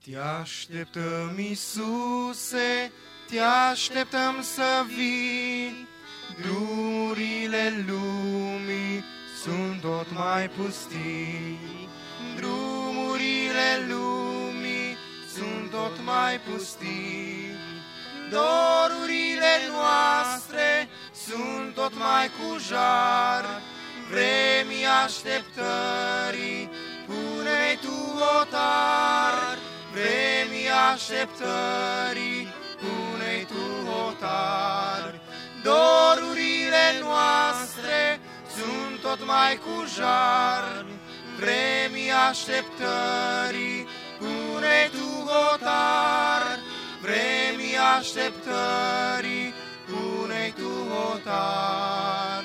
Te așteptăm, Iisuse, te așteptăm să vii. Drumurile lumii sunt tot mai pustii. Drumurile lumii sunt tot mai pustii. Dorurile noastre sunt tot mai cu jar. Vremii așteptării, pune-i tu hotar. Vremii așteptării, pune-i tu hotar. Dorurile noastre sunt tot mai cu jar. Vremii așteptării, pune-i tu hotar. Vremii așteptării, pune-i tu hotar.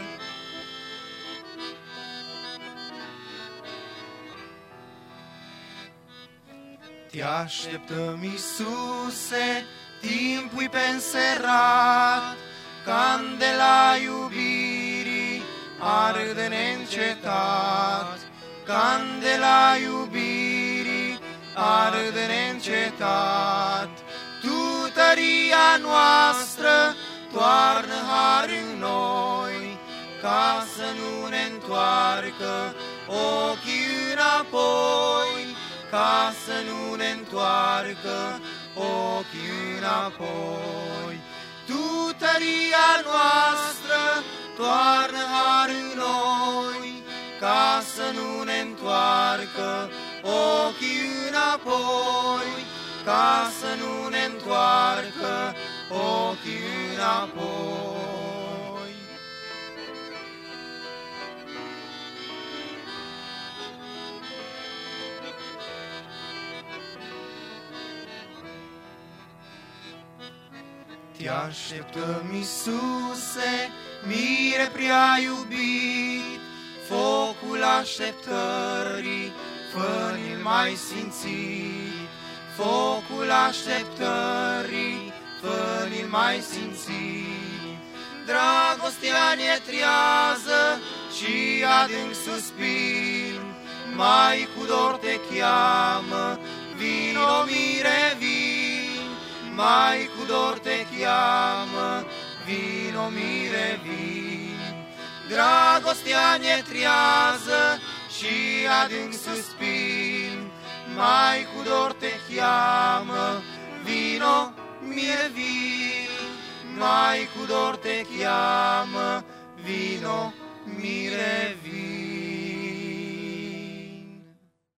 Te așteptăm, Iisuse, timpul-i pe înserat, candela iubirii arde neîncetat. Candela iubirii arde neîncetat. Tu, tăria noastră, toarnă har în noi, ca să nu ne întoarcă ochii înapoi, ca să nu ne întoarcă ochii înapoi. Tu, tăria noastră, toarnă har în noi, ca să nu ne întoarcă ochii înapoi, ca să nu ne întoarcă ochii înapoi. Te așteptăm, Iisuse, mire prea iubit, focul așteptării, fă-l mai simțit. Focul așteptării, fă-l mai simțit. Dragostea ne triază și adânc suspin, mai cu dor te cheamă, vino mire, vin. Mai cu dor te cheamă, vino mire, vin. Dragostea ne triază și adânc suspin, mai cu dor te cheamă, vino mire, vin. Mai cu dor te cheamă, vino mire, vin.